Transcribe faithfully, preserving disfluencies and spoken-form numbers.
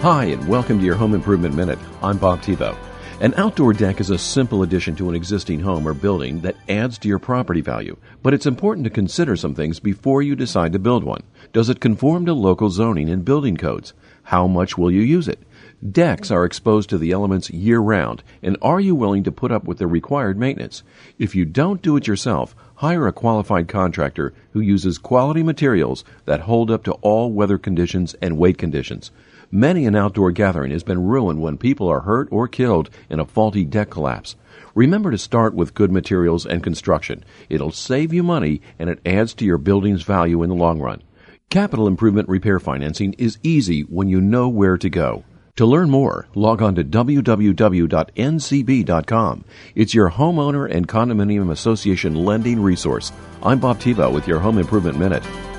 Hi, and welcome to your Home Improvement Minute. I'm Bob Tebow. An outdoor deck is a simple addition to an existing home or building that adds to your property value, but it's important to consider some things before you decide to build one. Does it conform to local zoning and building codes? How much will you use it? Decks are exposed to the elements year-round, and are you willing to put up with the required maintenance? If you don't do it yourself, hire a qualified contractor who uses quality materials that hold up to all weather conditions and weight conditions. Many an outdoor gathering has been ruined when people are hurt or killed in a faulty deck collapse. Remember to start with good materials and construction. It'll save you money, and it adds to your building's value in the long run. Capital improvement repair financing is easy when you know where to go. To learn more, log on to w w w dot n c b dot com. It's your homeowner and condominium association lending resource. I'm Bob Tebow with your Home Improvement Minute.